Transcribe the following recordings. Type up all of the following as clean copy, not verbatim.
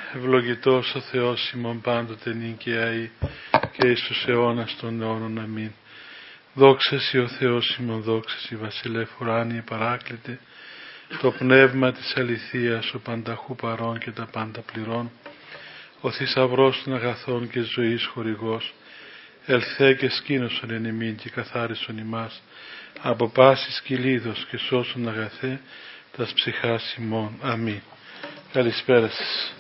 Ευλογητός ο Θεός ημών πάντοτε νυν και αεί και εις τους αιώνας των αιώνων. Αμήν. Δόξα σοι ο Θεός ημών, δόξα σοι βασιλεύ ουράνιε παράκλητε, το πνεύμα της αληθείας, ο πανταχού παρών και τα πάντα πληρών, ο θησαυρός των αγαθών και ζωής χορηγός, ελθέ και σκήνωσον εν ημίν και καθάρισον ημάς από πάσης κυλίδος και σώσον αγαθέ τας ψυχάς ημών. Αμήν. Καλησπέρα σας.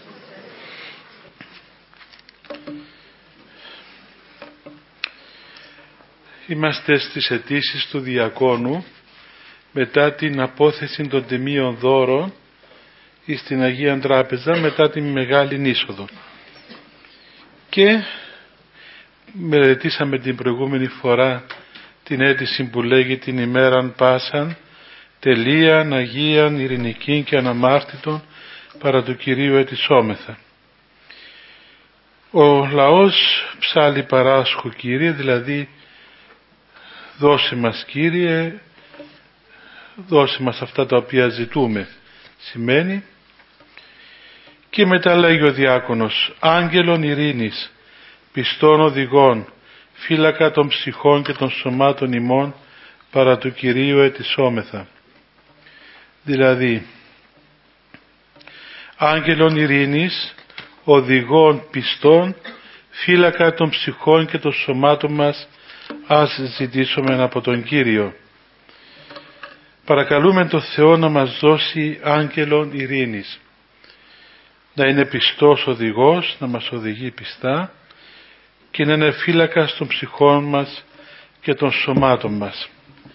Είμαστε στις αιτήσεις του Διακόνου μετά την απόθεση των τιμίων δώρων στην Αγία Τράπεζα μετά την Μεγάλη Είσοδο. Και μελετήσαμε την προηγούμενη φορά την αίτηση που λέγει την ημέραν πάσαν τελείαν Αγίαν ειρηνικήν και αναμάρτητον παρά του Κυρίου ετισόμεθα. Ο λαός ψάλλει παράσχου Κύριε, δηλαδή δώσε μας Κύριε, δώσε μας αυτά τα οποία ζητούμε, σημαίνει. Και μετά λέγει ο διάκονος, άγγελον ειρήνης, πιστών οδηγών, φύλακα των ψυχών και των σωμάτων ημών παρά του Κυρίου ετισόμεθα. Δηλαδή, άγγελον ειρήνης, οδηγών πιστών, φύλακα των ψυχών και των σωμάτων μας, ας ζητήσουμε από τον Κύριο. Παρακαλούμε τον Θεό να μας δώσει άγγελον ειρήνης, να είναι πιστός οδηγός, να μας οδηγεί πιστά και να είναι φύλακας των ψυχών μας και των σωμάτων μας.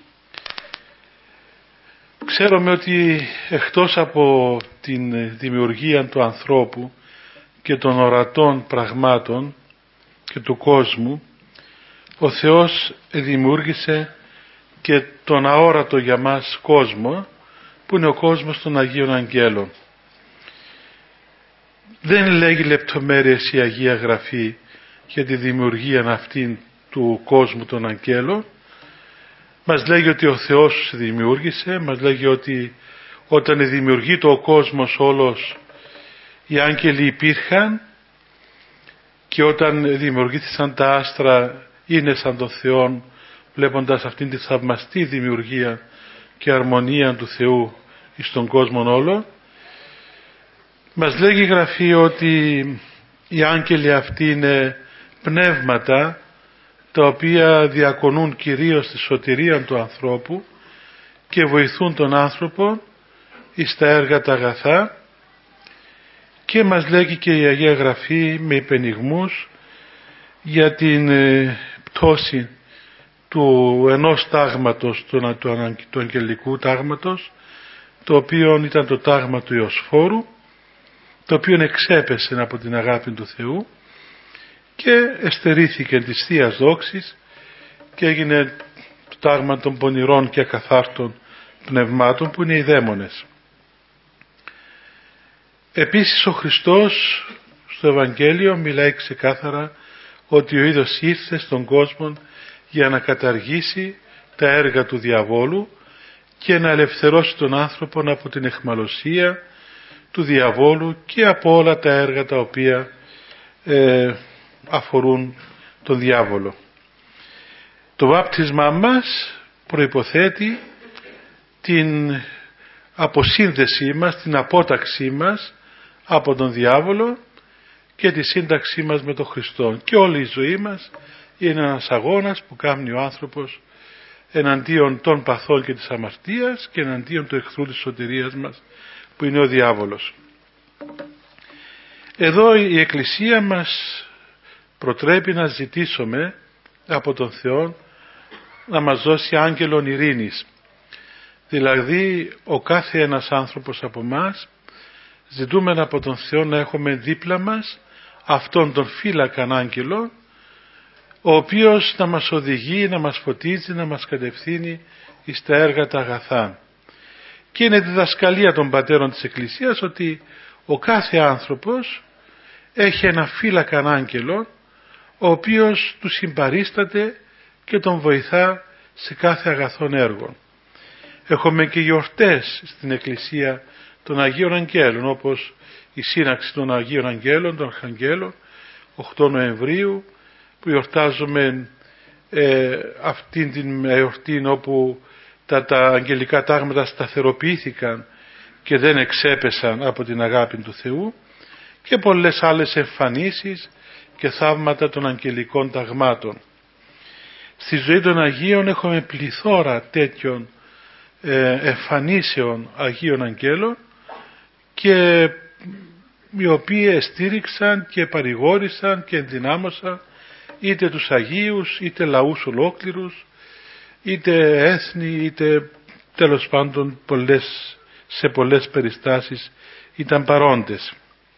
Ξέρουμε ότι εκτός από την δημιουργία του ανθρώπου και των ορατών πραγμάτων και του κόσμου, ο Θεός δημιούργησε και τον αόρατο για μας κόσμο, που είναι ο κόσμος των Αγίων Αγγέλων. Δεν λέγει λεπτομέρειες η Αγία Γραφή για τη δημιουργία αυτήν του κόσμου των Αγγέλων. Μας λέγει ότι ο Θεός δημιούργησε, μας λέγει ότι όταν δημιουργείται ο κόσμος όλος, οι άγγελοι υπήρχαν και όταν δημιουργήθησαν τα άστρα είναι σαν τον Θεό, βλέποντας αυτήν τη θαυμαστή δημιουργία και αρμονία του Θεού στον κόσμο όλο. Μας λέγει η Γραφή ότι οι άγγελοι αυτοί είναι πνεύματα τα οποία διακονούν κυρίως τη σωτηρία του ανθρώπου και βοηθούν τον άνθρωπο εις τα έργα τα αγαθά. Και μας λέγει και η Αγία Γραφή με υπενιγμούς για την πτώση του ενός τάγματος, του αγγελικού τάγματος, το οποίο ήταν το τάγμα του Ιωσφόρου, το οποίο εξέπεσε από την αγάπη του Θεού και εστερήθηκε της Θείας Δόξης και έγινε το τάγμα των πονηρών και ακαθάρτων πνευμάτων, που είναι οι δαίμονες. Επίσης ο Χριστός στο Ευαγγέλιο μιλάει ξεκάθαρα ότι ο ίδιος ήρθε στον κόσμο για να καταργήσει τα έργα του διαβόλου και να ελευθερώσει τον άνθρωπο από την αιχμαλωσία του διαβόλου και από όλα τα έργα τα οποία αφορούν τον διάβολο. Το βάπτισμά μας προϋποθέτει την αποσύνδεσή μας, την απόταξή μας από τον διάβολο και τη σύνταξή μας με τον Χριστό. Και όλη η ζωή μας είναι ένας αγώνας που κάνει ο άνθρωπος εναντίον των παθών και της αμαρτίας και εναντίον του εχθρού της σωτηρίας μας, που είναι ο διάβολος. Εδώ η Εκκλησία μας προτρέπει να ζητήσουμε από τον Θεό να μας δώσει άγγελον ειρήνης. Δηλαδή ο κάθε ένας άνθρωπος από μας ζητούμε από τον Θεό να έχουμε δίπλα μας αυτόν τον φύλακαν άγγελο, ο οποίος να μας οδηγεί, να μας φωτίζει, να μας κατευθύνει εις τα έργα τα αγαθά. Και είναι διδασκαλία των πατέρων της Εκκλησίας ότι ο κάθε άνθρωπος έχει ένα φύλακαν άγγελο, ο οποίος του συμπαρίσταται και τον βοηθά σε κάθε αγαθόν έργο. Έχουμε και γιορτές στην Εκκλησία των Αγίων Αγγέλων, όπως η σύναξη των Αγίων Αγγέλων, των Αρχαγγέλων, 8 Νοεμβρίου, που γιορτάζουμε αυτήν την εορτή όπου τα αγγελικά τάγματα σταθεροποιήθηκαν και δεν εξέπεσαν από την αγάπη του Θεού, και πολλές άλλες εμφανίσεις και θαύματα των αγγελικών ταγμάτων. Στη ζωή των Αγίων έχουμε πληθώρα τέτοιων εμφανίσεων Αγίων Αγγέλων, και οι οποίοι στήριξαν και παρηγόρησαν και ενδυνάμωσαν είτε τους Αγίους, είτε λαούς ολόκληρους, είτε έθνη, είτε τέλος πάντων σε πολλές περιστάσεις ήταν παρόντες.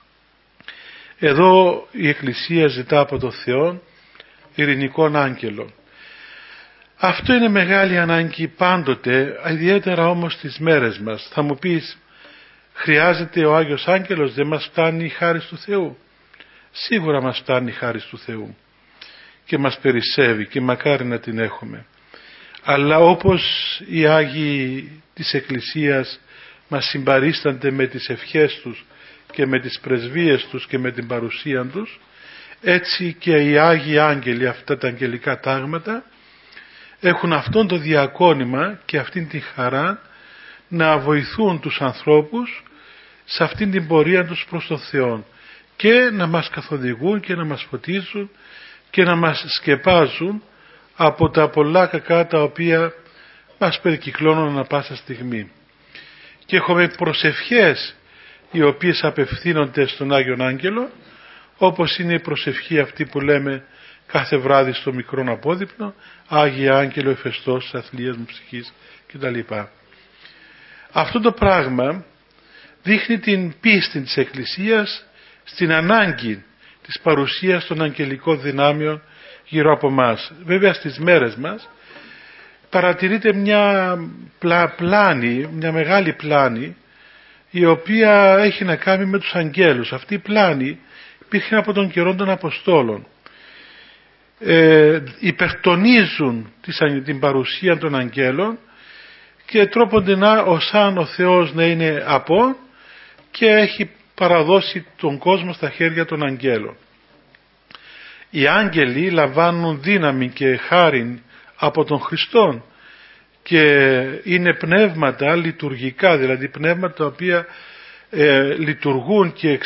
Εδώ η Εκκλησία ζητά από τον Θεό ειρηνικών άγγελων. Αυτό είναι μεγάλη ανάγκη πάντοτε, ιδιαίτερα όμως στις μέρες μας. Θα μου πεις, χρειάζεται ο Άγιος Άγγελος, δεν μας φτάνει η χάρις του Θεού? Σίγουρα μας φτάνει η χάρις του Θεού και μας περισσεύει και μακάρι να την έχουμε. Αλλά όπως οι Άγιοι της Εκκλησίας μας συμπαρίστανται με τις ευχές τους και με τις πρεσβείες τους και με την παρουσία τους, έτσι και οι Άγιοι Άγγελοι, αυτά τα αγγελικά τάγματα, έχουν αυτόν το διακόνημα και αυτήν την χαρά να βοηθούν τους ανθρώπους σε αυτήν την πορεία τους προς τον Θεό και να μας καθοδηγούν και να μας φωτίζουν και να μας σκεπάζουν από τα πολλά κακά τα οποία μας περικυκλώνουν ανα πάσα στιγμή. Και έχουμε προσευχές οι οποίες απευθύνονται στον Άγιον Άγγελο, όπως είναι η προσευχή αυτή που λέμε κάθε βράδυ στο μικρόν απόδειπνο, Άγιε Άγγελο εφεστός της αθλίας μου ψυχής κτλ. Αυτό το πράγμα δείχνει την πίστη της Εκκλησίας στην ανάγκη της παρουσίας των αγγελικών δυνάμεων γύρω από μας. Βέβαια στις μέρες μας παρατηρείται μια μεγάλη πλάνη η οποία έχει να κάνει με τους αγγέλους. Αυτή η πλάνη υπήρχε από τον καιρό των Αποστόλων. Υπερτονίζουν την παρουσία των αγγέλων και τρόπονται σαν ο Θεός να είναι απόν και έχει παραδώσει τον κόσμο στα χέρια των αγγέλων. Οι άγγελοι λαμβάνουν δύναμη και χάριν από τον Χριστόν και είναι πνεύματα λειτουργικά, δηλαδή πνεύματα τα οποία λειτουργούν και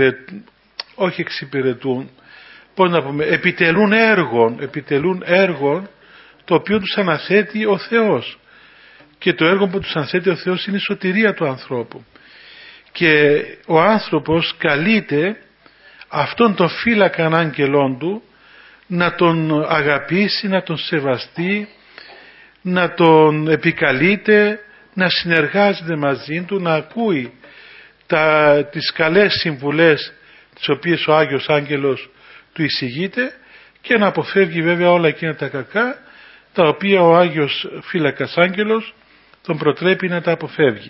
επιτελούν έργων το οποίο τους αναθέτει ο Θεός, και το έργο που τους αναθέτει ο Θεός είναι η σωτηρία του ανθρώπου, και ο άνθρωπος καλείται αυτόν τον φύλακα άγγελών του να τον αγαπήσει, να τον σεβαστεί, να τον επικαλείται, να συνεργάζεται μαζί του, να ακούει τις καλές συμβουλές τις οποίες ο Άγιος Άγγελος του εισηγείται και να αποφεύγει βέβαια όλα εκείνα τα κακά τα οποία ο Άγιος Φύλακας Άγγελος τον προτρέπει να τα αποφεύγει.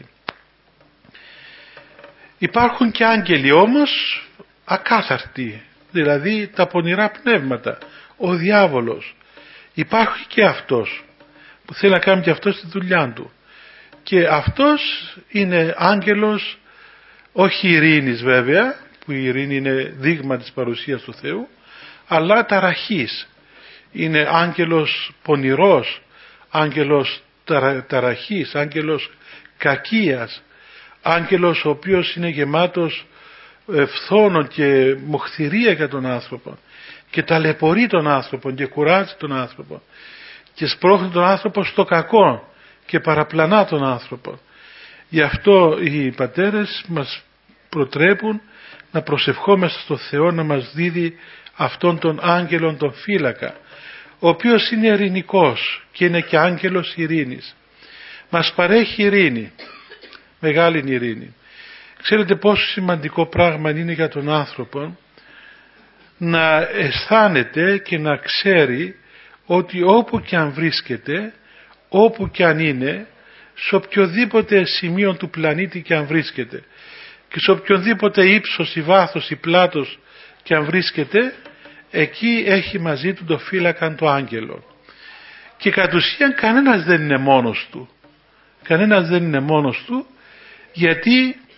Υπάρχουν και άγγελοι όμως ακάθαρτοι, δηλαδή τα πονηρά πνεύματα, ο διάβολος. Υπάρχει και αυτός που θέλει να κάνει και αυτός τη δουλειά του, και αυτός είναι άγγελος όχι ειρήνης βέβαια, που η ειρήνη είναι δείγμα της παρουσίας του Θεού, αλλά ταραχής. Είναι άγγελος πονηρός, άγγελος ταραχής, άγγελος κακίας, άγγελος ο οποίος είναι γεμάτος φθόνων και μοχθηρία για τον άνθρωπο και ταλαιπωρεί τον άνθρωπο και κουράζει τον άνθρωπο και σπρώχνει τον άνθρωπο στο κακό και παραπλανά τον άνθρωπο. Γι' αυτό οι πατέρες μας προτρέπουν να προσευχόμαστε στο Θεό να μας δίδει αυτόν τον άγγελον τον φύλακα, ο οποίος είναι ειρηνικός και είναι και άγγελος ειρήνης. Μας παρέχει ειρήνη, μεγάλη ειρήνη. Ξέρετε πόσο σημαντικό πράγμα είναι για τον άνθρωπο να αισθάνεται και να ξέρει ότι όπου και αν βρίσκεται, όπου και αν είναι, σε οποιοδήποτε σημείο του πλανήτη και αν βρίσκεται και σε οποιοδήποτε ύψος ή βάθος ή πλάτος και αν βρίσκεται, εκεί έχει μαζί του το φύλακαν το άγγελο. Και κατ' ουσίαν κανένας δεν είναι μόνος του. Κανένας δεν είναι μόνος του, γιατί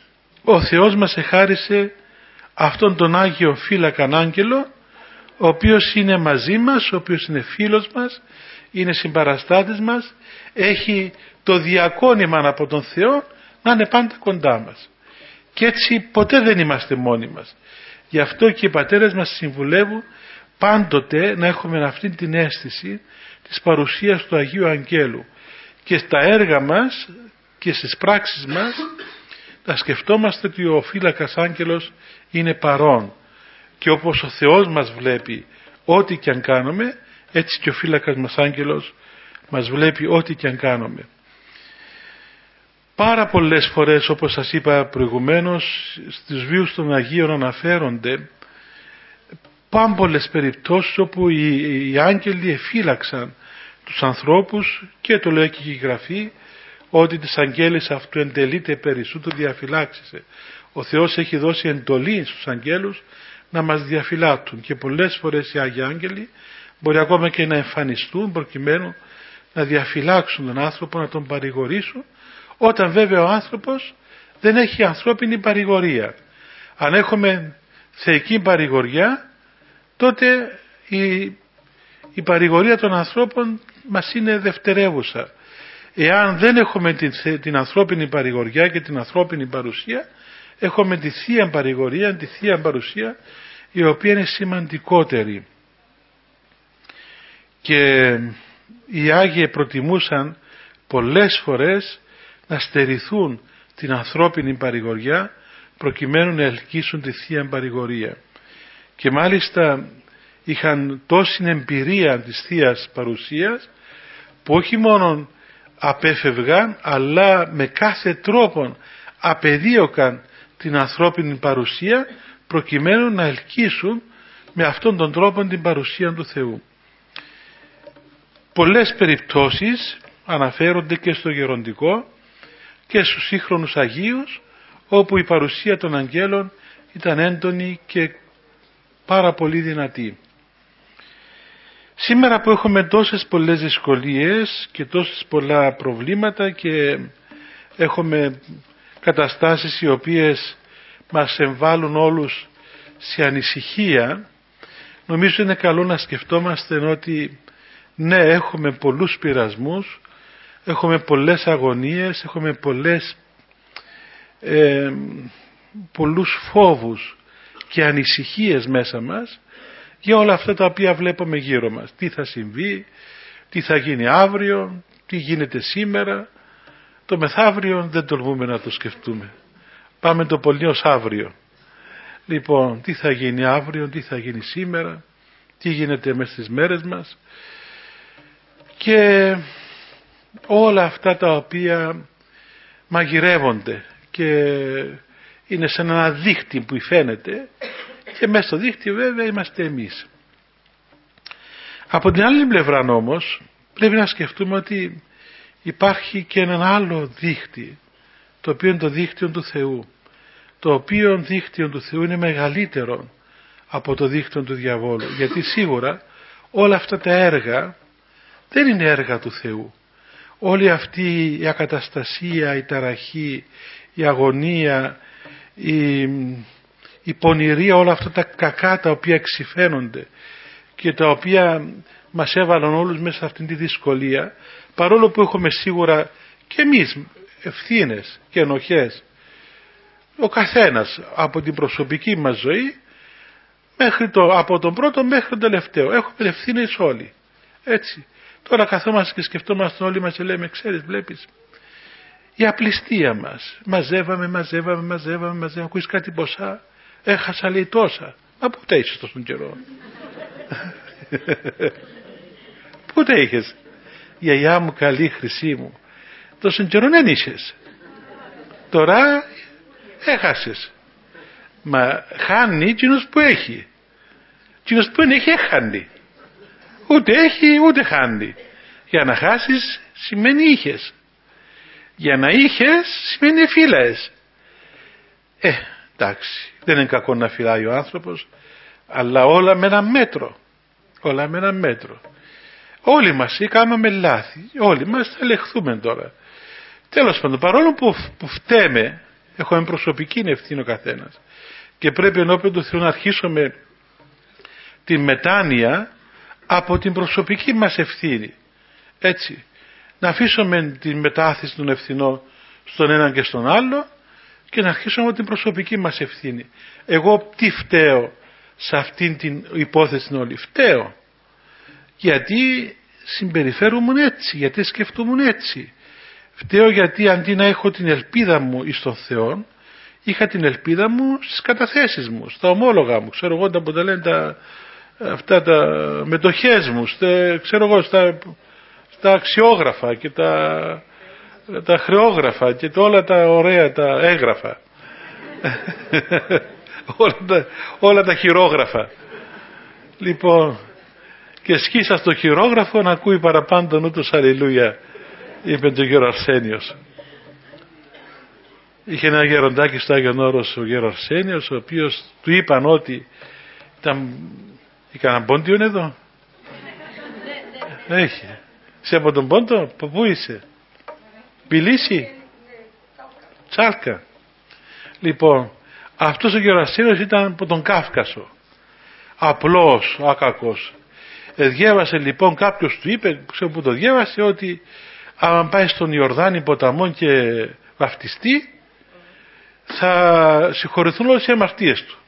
ο Θεός μας εχάρισε αυτόν τον Άγιο Φύλακαν Άγγελο, ο οποίος είναι μαζί μας, ο οποίος είναι φίλος μας, είναι συμπαραστάτης μας, έχει το διακόνημα από τον Θεό να είναι πάντα κοντά μας. Και έτσι ποτέ δεν είμαστε μόνοι μας. Γι' αυτό και οι πατέρες μας συμβουλεύουν πάντοτε να έχουμε αυτή την αίσθηση της παρουσίας του Αγίου Αγγέλου και στα έργα μας και στις πράξεις μας να σκεφτόμαστε ότι ο Φύλακας Άγγελος είναι παρόν, και όπως ο Θεός μας βλέπει ό,τι και αν κάνουμε, έτσι και ο Φύλακας μας Άγγελος μας βλέπει ό,τι και αν κάνουμε. Πάρα πολλές φορές, όπως σας είπα προηγουμένως, στους βίους των Αγίων αναφέρονται πάμπολες περιπτώσεις όπου οι άγγελοι εφύλαξαν τους ανθρώπους, και το λέει και η Γραφή ότι της αγγέλης αυτού εντελείται περισσότερο διαφυλάξησε. Ο Θεός έχει δώσει εντολή στους αγγέλους να μας διαφυλάττουν, και πολλές φορές οι Άγιοι Άγγελοι μπορεί ακόμα και να εμφανιστούν προκειμένου να διαφυλάξουν τον άνθρωπο, να τον παρηγορήσουν, όταν βέβαια ο άνθρωπος δεν έχει ανθρώπινη παρηγορία. Αν έχουμε θεϊκή παρηγοριά, τότε η παρηγορία των ανθρώπων μας είναι δευτερεύουσα. Εάν δεν έχουμε την ανθρώπινη παρηγοριά και την ανθρώπινη παρουσία, έχουμε τη Θεία παρηγορία, τη Θεία παρουσία, η οποία είναι σημαντικότερη. Και οι Άγιοι προτιμούσαν πολλές φορές να στερηθούν την ανθρώπινη παρηγοριά προκειμένου να ελκύσουν τη Θεία παρηγορία. Και μάλιστα είχαν τόση εμπειρία της Θείας παρουσίας που όχι μόνο απέφευγαν, αλλά με κάθε τρόπο απεδίωκαν την ανθρώπινη παρουσία προκειμένου να ελκύσουν με αυτόν τον τρόπο την παρουσία του Θεού. Πολλές περιπτώσεις αναφέρονται και στο γεροντικό και στους σύγχρονους Αγίους, όπου η παρουσία των αγγέλων ήταν έντονη και πάρα πολύ δυνατή. Σήμερα που έχουμε τόσες πολλές δυσκολίες και τόσες πολλά προβλήματα και έχουμε καταστάσεις οι οποίες μας εμβάλλουν όλους σε ανησυχία, νομίζω είναι καλό να σκεφτόμαστε ότι ναι, έχουμε πολλούς πειρασμούς, έχουμε πολλές αγωνίες, έχουμε πολλούς φόβους και ανησυχίες μέσα μας για όλα αυτά τα οποία βλέπουμε γύρω μας. Τι θα συμβεί, τι θα γίνει αύριο, τι γίνεται σήμερα. Το μεθαύριο δεν τολμούμε να το σκεφτούμε. Πάμε το πολύ ως αύριο. Λοιπόν, τι θα γίνει αύριο, τι θα γίνει σήμερα, τι γίνεται μέσα στις μέρες μας. Και όλα αυτά τα οποία μαγειρεύονται και είναι σαν ένα δίχτυ που φαίνεται, και μέσα στο δίχτυ βέβαια είμαστε εμείς. Από την άλλη πλευρά όμως πρέπει να σκεφτούμε ότι υπάρχει και έναν άλλο δίχτυ, το οποίο είναι το δίχτυο του Θεού, το οποίο δίχτυο του Θεού είναι μεγαλύτερο από το δίχτυο του διαβόλου, γιατί σίγουρα όλα αυτά τα έργα δεν είναι έργα του Θεού. Όλη αυτή η ακαταστασία, η ταραχή, η αγωνία, η πονηρία, όλα αυτά τα κακά τα οποία εξυφαίνονται και τα οποία μας έβαλαν όλους μέσα σε αυτήν τη δυσκολία, παρόλο που έχουμε σίγουρα και εμείς ευθύνες και ενοχές, ο καθένας από την προσωπική μας ζωή από τον πρώτο μέχρι τον τελευταίο έχουμε ευθύνες όλοι, έτσι. Τώρα καθόμαστε και σκεφτόμαστε όλοι μας και λέμε, ξέρεις, βλέπεις, η απληστία μας, μαζεύαμε, ακούεις κάτι ποσά, έχασα λέει τόσα. Μα πού τα είχες τόσον καιρό? Πού τα είχες? Γιαγιά μου καλή, χρυσή μου, τόσον καιρό δεν είχες, τώρα έχασες. Μα χάνει εκείνος που έχει, εκείνος που δεν έχει έχανει. Ούτε έχει ούτε χάνει. Για να χάσεις σημαίνει είχες, για να είχες σημαίνει φύλαες. Εντάξει, δεν είναι κακό να φυλάει ο άνθρωπος, αλλά όλα με ένα μέτρο. Όλα με ένα μέτρο. Όλοι μας κάναμε λάθη, όλοι μας θα ελεγχθούμε τώρα. Τέλος πάντων, παρόλο που φταίμε Έχουμε προσωπική ευθύνη ο καθένας. Και πρέπει ενώπιον του Θεού να αρχίσουμε τη μετάνοια από την προσωπική μας ευθύνη. Έτσι. Να αφήσουμε την μετάθεση των ευθυνών στον έναν και στον άλλο και να αρχίσουμε από την προσωπική μας ευθύνη. Εγώ τι φταίω σε αυτήν την υπόθεση όλη? Φταίω γιατί συμπεριφέρομαι έτσι, γιατί σκεφτόμουν έτσι. Φταίω γιατί αντί να έχω την ελπίδα μου εις τον Θεό, είχα την ελπίδα μου στις καταθέσεις μου, στα ομόλογα μου, ξέρω εγώ τα λένε αυτά τα μετοχές μου, ξέρω εγώ στα αξιόγραφα και τα χρεόγραφα και όλα τα ωραία τα έγγραφα. όλα τα χειρόγραφα. Λοιπόν, και σκίσα στο χειρόγραφο να ακούει παραπάνω τον ούτως αλληλούια, είπε το γέρο Αρσένιος. Είχε ένα γεροντάκι στο Άγιον Όρος, ο γέρο Αρσένιος, ο οποίος του είπαν ότι κανένα πόντιο είναι εδώ? Έχει. Είσαι από τον Πόντο? Πού είσαι? Πηλίσι? Τσάλκα. Λοιπόν, αυτός ο Γερασίνος ήταν από τον Κάφκασο. Απλός, άκακος. Διέβασε λοιπόν, κάποιος του είπε, ξέρω που το διέβασε, ότι άμα πάει στον Ιορδάνη ποταμό και βαφτιστεί, θα συγχωρηθούν όλες οι αμαρτίες του.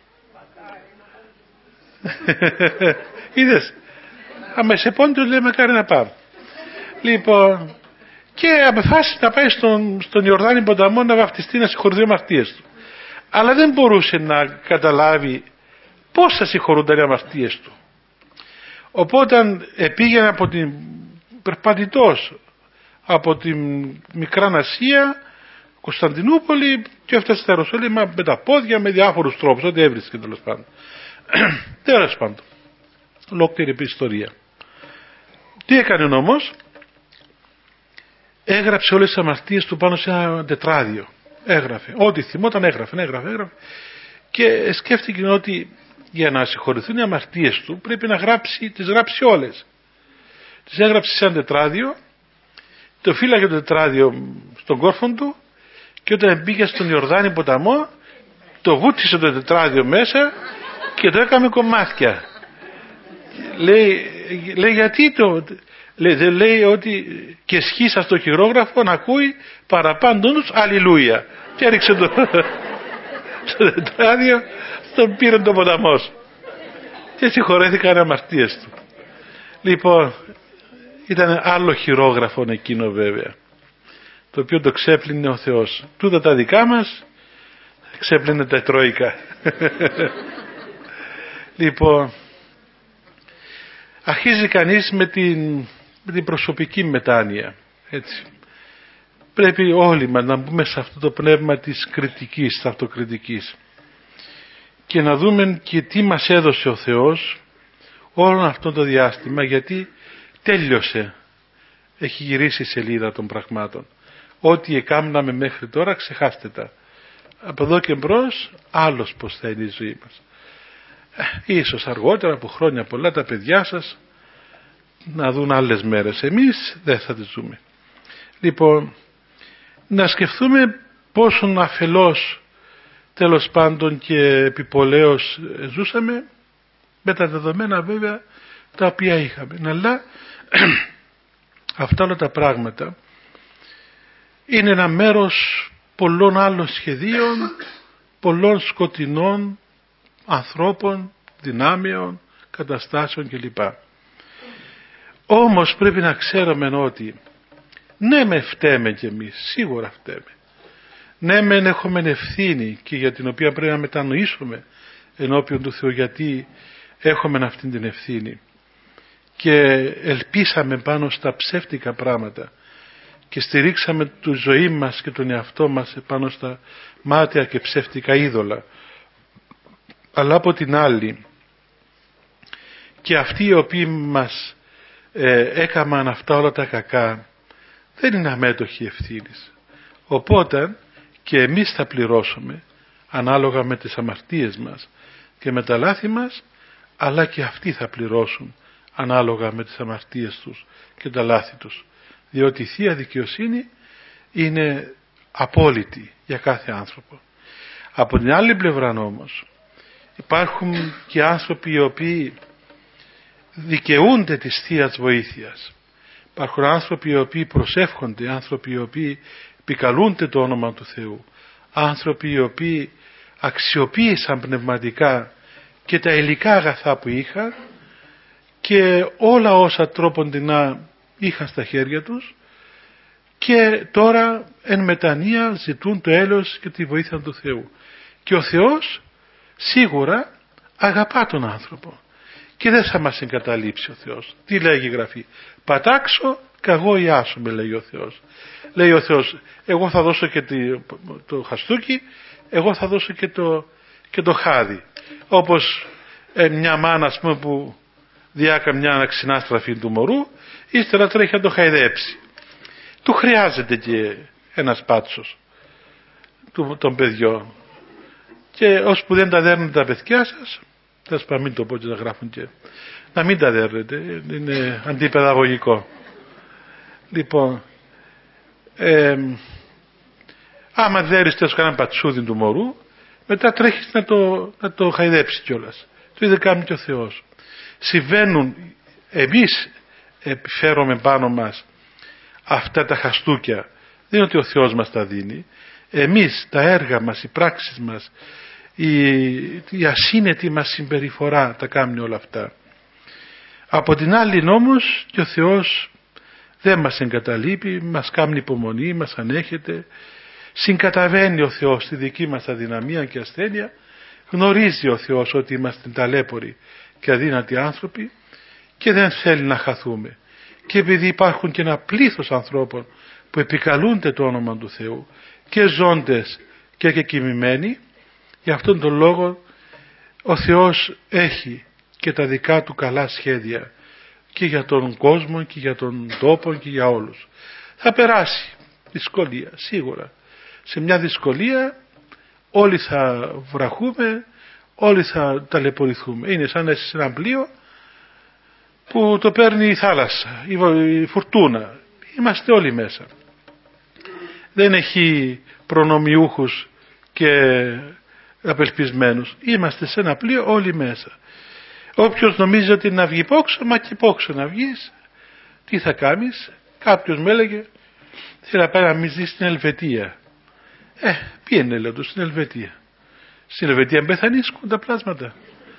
Είδες, άμα σε πόντιο λέμε κάρι να πάμε. Λοιπόν, και αποφάσισε να πάει στον Ιορδάνη ποταμό να βαφτιστεί, να συγχωρηθεί οι αμαρτίες του. Αλλά δεν μπορούσε να καταλάβει πώς θα συγχωρούνταν οι αμαρτίες του. Οπότε πήγαινε από την περπατητός από την Μικρά Ασία, Κωνσταντινούπολη, και έφτασε στα Ιεροσόλυμα με τα πόδια, με διάφορους τρόπους, ό,τι έβρισκε τέλος πάντων. Τέλος πάντων, ολόκληρη ιστορία. Τι έκανε όμως? Έγραψε όλες τις αμαρτίες του πάνω σε ένα τετράδιο. Έγραφε, ό,τι θυμόταν έγραφε. Και σκέφτηκε ότι για να συγχωρηθούν οι αμαρτίες του πρέπει να τις γράψει όλες. Τις έγραψε σε ένα τετράδιο, το φύλαγε το τετράδιο στον κόρφο του, και όταν πήγε στον Ιορδάνη ποταμό το βούτυσε το τετράδιο μέσα και το έκαμε κομμάτια. Λέει γιατί δεν λέει ότι και σχίσα στο χειρόγραφο να ακούει παραπάνω τους αλληλούια, και έριξε το τετράδιο, τον πήρε το ποταμός και συγχωρέθηκαν οι αμαρτίες του. Λοιπόν, ήταν άλλο χειρόγραφο εκείνο βέβαια, το οποίο το ξέπλυνε ο Θεός. Τούτα τα δικά μας ξέπλυνε τα τρόικα. Λοιπόν, αρχίζει κανείς με την προσωπική μετάνοια, έτσι. Πρέπει όλοι μας να μπούμε σε αυτό το πνεύμα της κριτικής, της αυτοκριτικής, και να δούμε και τι μας έδωσε ο Θεός όλο αυτό το διάστημα, γιατί τέλειωσε, έχει γυρίσει η σελίδα των πραγμάτων. Ό,τι εκάμναμε μέχρι τώρα ξεχάστε τα. Από εδώ και μπρος άλλος πως θα είναι η ζωή μας. Ίσως αργότερα από χρόνια πολλά τα παιδιά σας να δουν άλλες μέρες, εμείς δεν θα τις ζούμε. Λοιπόν, να σκεφτούμε πόσον αφελώς τέλος πάντων και επιπολέως ζούσαμε, με τα δεδομένα βέβαια τα οποία είχαμε. Αλλά αυτά όλα τα πράγματα είναι ένα μέρος πολλών άλλων σχεδίων, πολλών σκοτεινών ανθρώπων, δυνάμεων, καταστάσεων κλπ. Όμως πρέπει να ξέρουμε ότι ναι, με φταίμε κι εμείς, σίγουρα φταίμε. Ναι, μεν έχουμε ευθύνη, και για την οποία πρέπει να μετανοήσουμε ενώπιον του Θεού, γιατί έχουμε αυτή την ευθύνη και ελπίσαμε πάνω στα ψεύτικα πράγματα και στηρίξαμε τη ζωή μας και τον εαυτό μας πάνω στα μάταια και ψεύτικα είδωλα. Αλλά από την άλλη, και αυτοί οι οποίοι μας έκαναν αυτά όλα τα κακά δεν είναι αμέτωχοι ευθύνης. Οπότε και εμείς θα πληρώσουμε ανάλογα με τις αμαρτίες μας και με τα λάθη μας, αλλά και αυτοί θα πληρώσουν ανάλογα με τις αμαρτίες τους και τα λάθη τους, διότι η Θεία Δικαιοσύνη είναι απόλυτη, για κάθε άνθρωπο. Από την άλλη πλευρά όμως υπάρχουν και άνθρωποι οι οποίοι δικαιούνται της Θείας Βοήθειας. Υπάρχουν άνθρωποι οι οποίοι προσεύχονται, άνθρωποι οι οποίοι επικαλούνται το όνομα του Θεού, άνθρωποι οι οποίοι αξιοποίησαν πνευματικά και τα υλικά αγαθά που είχαν και όλα όσα τρόποντινά είχαν στα χέρια τους και τώρα εν μετανία ζητούν το έλεος και τη βοήθεια του Θεού. Και ο Θεός σίγουρα αγαπά τον άνθρωπο και δεν θα μας εγκαταλείψει ο Θεός. Τι λέγει η Γραφή? Πατάξω καγώ ιάσομαι, λέει ο Θεός. Λέει ο Θεός, εγώ θα δώσω και το χαστούκι, εγώ θα δώσω και το χάδι. Όπως μια μάνα, ας πούμε, που διάκα μια αναξινάστραφη του μωρού, ύστερα τρέχει να το χαϊδέψει. Του χρειάζεται και ένας πάτσος των παιδιών. Και ώσπου δεν τα δέρνουν τα παιδιά σας, θα μην το πω και να γράφουν και να μην τα δέρνετε, είναι αντιπαιδαγωγικό. Λοιπόν, άμα δέρεις τέλος κανέναν πατσούδι του μωρού, μετά τρέχεις να το χαϊδέψει κιόλας. Το είδε κάνει και ο Θεός. Συμβαίνουν, εμείς επιφέρουμε πάνω μας αυτά τα χαστούκια, δεν είναι ότι ο Θεός μας τα δίνει. Εμείς τα έργα μας, οι πράξεις μας, η ασύνετη μας συμπεριφορά τα κάνει όλα αυτά. Από την άλλη όμως και ο Θεός δεν μας εγκαταλείπει, μας κάνει υπομονή, μας ανέχεται, συγκαταβαίνει ο Θεός στη δική μας αδυναμία και ασθένεια, γνωρίζει ο Θεός ότι είμαστε ταλέποροι και αδύνατοι άνθρωποι και δεν θέλει να χαθούμε. Και επειδή υπάρχουν και ένα πλήθος ανθρώπων που επικαλούνται το όνομα του Θεού και ζώντες και κοιμημένοι, γι' αυτόν τον λόγο ο Θεός έχει και τα δικά του καλά σχέδια και για τον κόσμο και για τον τόπο και για όλους. Θα περάσει δυσκολία σίγουρα. Σε μια δυσκολία όλοι θα βραχούμε, όλοι θα ταλαιπωρηθούμε. Είναι σαν να είσαι σε ένα πλοίο που το παίρνει η θάλασσα, η φουρτούνα. Είμαστε όλοι μέσα. Δεν έχει προνομιούχους και απελπισμένους. Είμαστε σε ένα πλοίο όλοι μέσα. Όποιος νομίζει ότι να βγει πόξο, μα και πόξο να βγεις, τι θα κάνεις? Κάποιος μου έλεγε, θέλει να πάει να μην ζει στην Ελβετία. Πήγαινε, λέω του, στην Ελβετία. Στην Ελβετία πεθανίσκουν τα πλάσματα.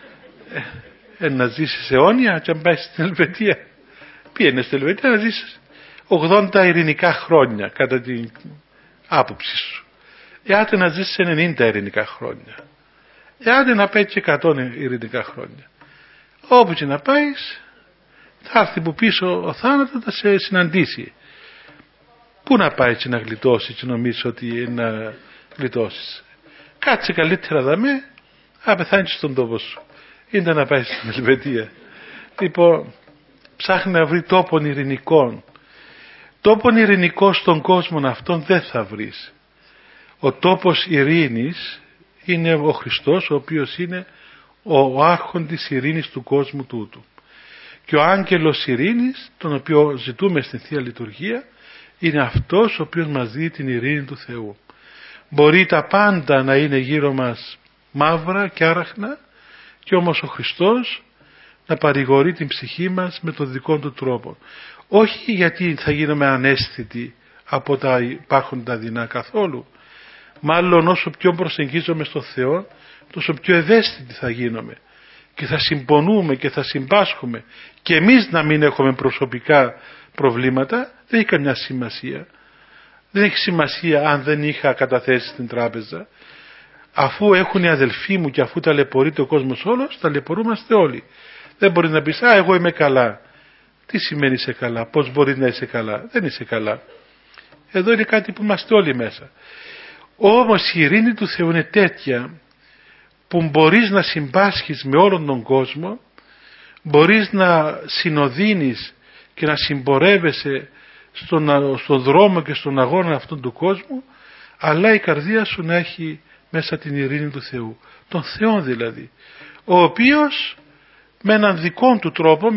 Να ζήσεις αιώνια και αν πάει στην Ελβετία. Πήγαινε στην Ελβετία να ζήσεις 80 ειρηνικά χρόνια κατά την άποψη σου. Άντε να ζήσεις 90 ειρηνικά χρόνια. Άντε να πάει και 100 ειρηνικά χρόνια. Όπου και να πάεις, θα έρθει που πίσω ο θάνατος θα σε συναντήσει. Πού να πάει και να γλιτώσεις και νομίζεις ότι είναι να γλιτώσεις? Κάτσε καλύτερα δαμέ, να πεθάνεις στον τόπο σου. Είναι να πάει στην Ελβετία. Λοιπόν, ψάχνει να βρει τόπον ειρηνικών. Τόπον ειρηνικό στον κόσμο αυτόν δεν θα βρεις. Ο τόπος ειρήνης είναι ο Χριστός, ο οποίος είναι ο άρχοντας ειρήνης του κόσμου τούτου. Και ο άγγελος ειρήνης, τον οποίο ζητούμε στην Θεία Λειτουργία, είναι αυτός ο οποίος μας δίνει την ειρήνη του Θεού. Μπορεί τα πάντα να είναι γύρω μας μαύρα και άραχνα, και όμως ο Χριστός να παρηγορεί την ψυχή μας με τον δικό του τρόπο. Όχι γιατί θα γίνουμε αναίσθητοι από τα υπάρχοντα δεινά καθόλου. Μάλλον όσο πιο προσεγγίζομαι στον Θεό, τόσο πιο ευαίσθητοι θα γίνομαι και θα συμπονούμε και θα συμπάσχουμε. Και εμείς να μην έχουμε προσωπικά προβλήματα δεν έχει καμιά σημασία. Δεν έχει σημασία αν δεν είχα καταθέσει στην τράπεζα. Αφού έχουν οι αδελφοί μου και αφού ταλαιπωρείται ο κόσμος όλος, ταλαιπωρούμαστε όλοι. Δεν μπορεί να πεις, εγώ είμαι καλά. Τι σημαίνει είσαι καλά? Πώς μπορεί να είσαι καλά? Δεν είσαι καλά. Εδώ είναι κάτι που είμαστε όλοι μέσα. Όμως η ειρήνη του Θεού είναι τέτοια που μπορείς να συμπάσχεις με όλον τον κόσμο, μπορείς να συνοδύνεις και να συμπορεύεσαι στον δρόμο και στον αγώνα αυτόν του κόσμου, αλλά η καρδία σου να έχει μέσα την ειρήνη του Θεού, τον Θεό δηλαδή, ο οποίος με έναν δικό του τρόπο,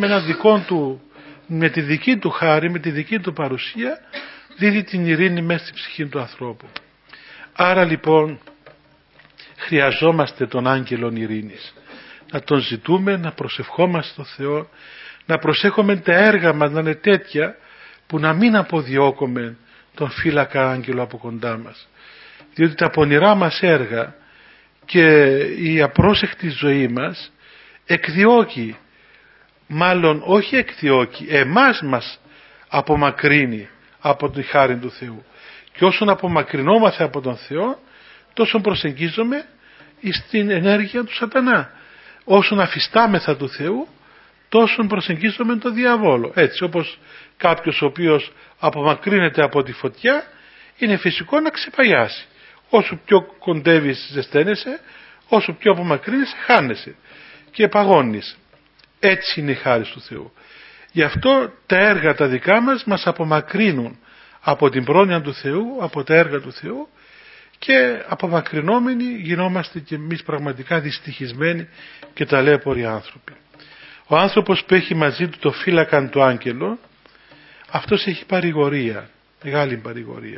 με τη δική του χάρη, με τη δική του παρουσία, δίδει την ειρήνη μέσα στην ψυχή του ανθρώπου. Άρα λοιπόν χρειαζόμαστε τον άγγελο ειρήνης. Να τον ζητούμε, να προσευχόμαστε στον Θεό, να προσέχουμε τα έργα μας να είναι τέτοια που να μην αποδιώκουμε τον φύλακα άγγελο από κοντά μας. Διότι τα πονηρά μας έργα και η απρόσεκτη ζωή μας εκδιώκει, μάλλον όχι εκδιώκει, εμάς μας απομακρύνει από τη χάρη του Θεού. Και όσον απομακρυνόμαστε από τον Θεό, τόσο προσεγγίζομαι στην ενέργεια του σατανά. Όσον αφιστάμεθα του Θεού, τόσο προσεγγίζομαι τον διαβόλο. Έτσι, όπως κάποιος ο οποίος απομακρύνεται από τη φωτιά, είναι φυσικό να ξεπαγιάσει. Όσο πιο κοντεύεις ζεσταίνεσαι, όσο πιο απομακρύνεσαι χάνεσαι και παγώνεις. Έτσι είναι η χάρη του Θεού. Γι' αυτό τα έργα τα δικά μας απομακρύνουν από την πρόνοια του Θεού, από τα έργα του Θεού, και απομακρυνόμενοι γινόμαστε και εμείς πραγματικά δυστυχισμένοι και ταλέποροι άνθρωποι. Ο άνθρωπος που έχει μαζί του το φύλακαν του άγγελο, αυτός έχει παρηγορία, μεγάλη παρηγορία,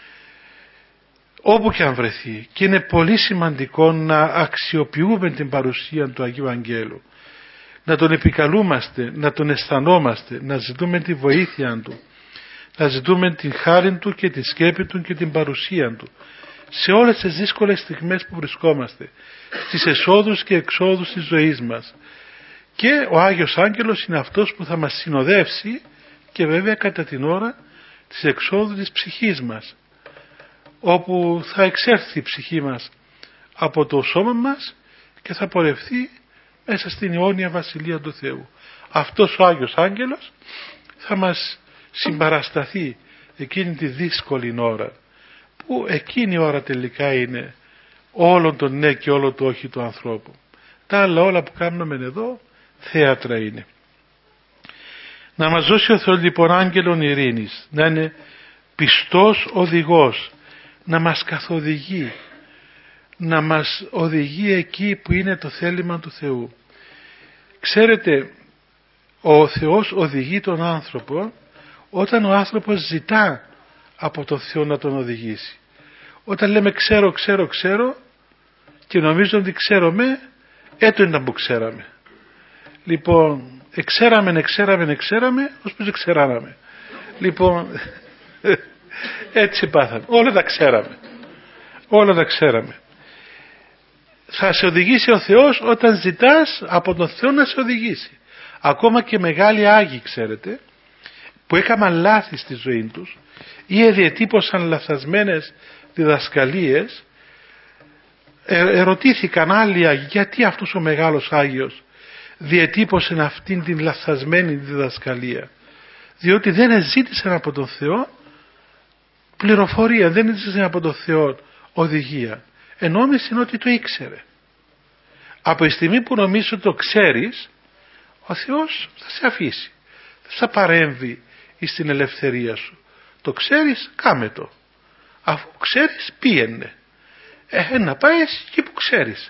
όπου και αν βρεθεί. Και είναι πολύ σημαντικό να αξιοποιούμε την παρουσία του Αγίου Αγγέλου, να τον επικαλούμαστε, να τον αισθανόμαστε, να ζητούμε τη βοήθεια του, να ζητούμε την χάρη του και τη σκέπη του και την παρουσία του σε όλες τις δύσκολες στιγμές που βρισκόμαστε, στις εσόδους και εξόδους της ζωής μας. Και ο Άγιος Άγγελος είναι αυτός που θα μας συνοδεύσει και βέβαια κατά την ώρα της εξόδου της ψυχής μας, όπου θα εξέλθει η ψυχή μας από το σώμα μας και θα πορευθεί μέσα στην αιώνια βασιλεία του Θεού. Αυτός ο Άγιος Άγγελος θα μας συμπαρασταθεί εκείνη τη δύσκολη ώρα, που εκείνη η ώρα τελικά είναι όλο το ναι και όλο το όχι του ανθρώπου. Τα άλλα όλα που κάνουμε εδώ θέατρα είναι. Να μας δώσει ο Θεός λοιπόν άγγελον ειρήνης, να είναι πιστός οδηγός, να μας καθοδηγεί, να μας οδηγεί εκεί που είναι το θέλημα του Θεού. Ξέρετε, ο Θεός οδηγεί τον άνθρωπο όταν ο άνθρωπος ζητά από τον Θεό να τον οδηγήσει. Όταν λέμε ξέρω και νομίζω ότι ξέρουμε, έτο είναι που ξέραμε. Λοιπόν, εξέραμε, ώσπου δεν ξέραμε. Λοιπόν, έτσι πάθαμε. Όλα τα ξέραμε. Θα σε οδηγήσει ο Θεός όταν ζητάς από τον Θεό να σε οδηγήσει. Ακόμα και μεγάλοι Άγιοι, ξέρετε, που έκαναν λάθη στη ζωή τους ή διατύπωσαν λαθασμένες διδασκαλίες, ερωτήθηκαν άλλοι Άγιοι γιατί αυτός ο μεγάλος Άγιος διατύπωσε αυτήν την λαθασμένη διδασκαλία. Διότι δεν ζήτησαν από τον Θεό πληροφορία, δεν ζήτησαν από τον Θεό οδηγία. Ενόμισαν ότι το ήξερε. Από τη στιγμή που νομίζεις ότι το ξέρεις, ο Θεός θα σε αφήσει. Δεν θα παρέμβει στην ελευθερία σου. Το ξέρεις, κάμε το. Αφού ξέρεις, πήγαινε. Να πάει εκεί που ξέρεις.